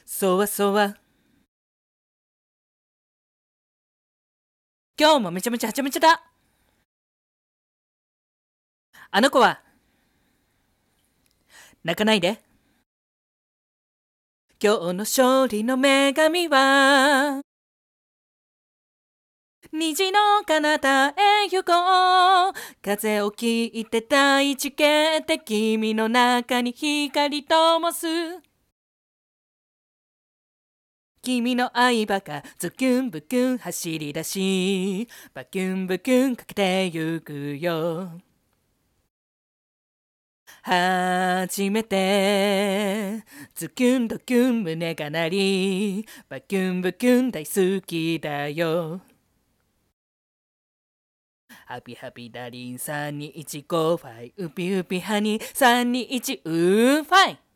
そわそわ。今日もめちゃめちゃはちゃめちゃだ。あの子は泣かないで。今日の勝利の女神は虹の彼方へ行こう。風を切って大地蹴って君の中に光灯す。君の相葉がズキュンブキュン走り出し、バキュンブキュンかけてゆくよ。初めてズキュンドキュン胸が鳴り、バキュンブキュン大好きだよ。ハピハピダリン321ゴーファイ、ウピウピハニー321ウーファイ。